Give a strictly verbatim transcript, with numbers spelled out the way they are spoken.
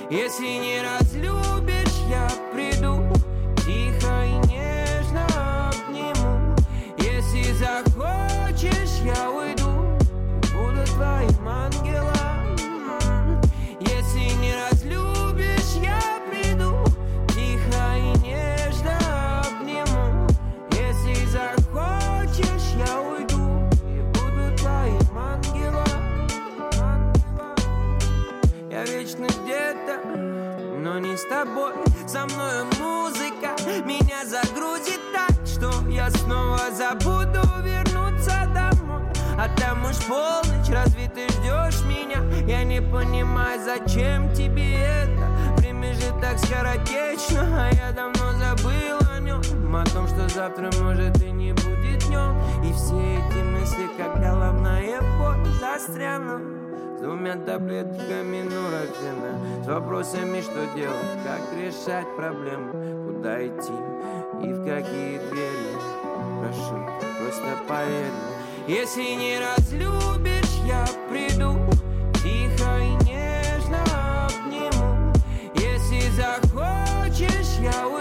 Если не разлюбишь, я приду, тихо и нежно обниму. Если захочешь, я уйду, буду твоим ангелом. Если не разлюбишь, я приду, тихо и нежно обниму. Если захочешь, я уйду и буду твоим ангелом. Я вечно где-то, но не с тобой. Со мною музыка меня загрузит так, что я снова забуду вернуться домой. А там уж полночь, разве ты ждешь меня? Я не понимаю, зачем тебе это? Время же так скоротечно, а я давно забыл о нем. О том, что завтра может и не будет днем. И все эти мысли, как головная боль, застрянут с двумя таблетками нурофена, с вопросами, что делать, как решать проблемы, куда идти и в какие двери. Прошу, просто поверь. Если не разлюбишь, я приду, тихо и нежно обниму. Если захочешь, я уйду.